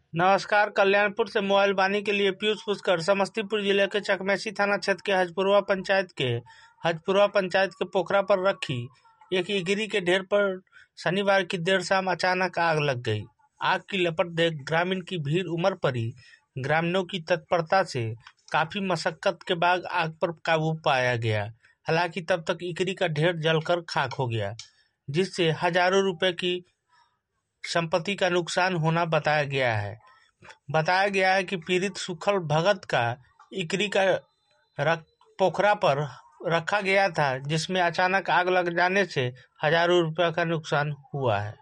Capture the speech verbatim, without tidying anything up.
नमस्कार। कल्याणपुर से मोबाइल वाणी के लिए पीयूष पुष्कर। समस्तीपुर जिले के चकमेसी थाना क्षेत्र के हजपुरवा पंचायत के हजपुरवा पंचायत के पोखरा पर रखी एक इगरी के ढेर पर शनिवार की देर शाम अचानक आग लग गई। आग की लपट देख ग्रामीण की भीड़ उमड़ पड़ी। ग्रामीणों की तत्परता से काफी मशक्कत के बाद आग पर काबू पाया गया। हालांकि तब तक इकरी का ढेर जलकर खाक हो गया, जिससे हजारों रुपए की संपत्ति का नुकसान होना बताया गया है। बताया गया है कि पीड़ित सुखल भगत का इकरी का रख पोखरा पर रखा गया था, जिसमें अचानक आग लग जाने से हजारों रुपए का नुकसान हुआ है।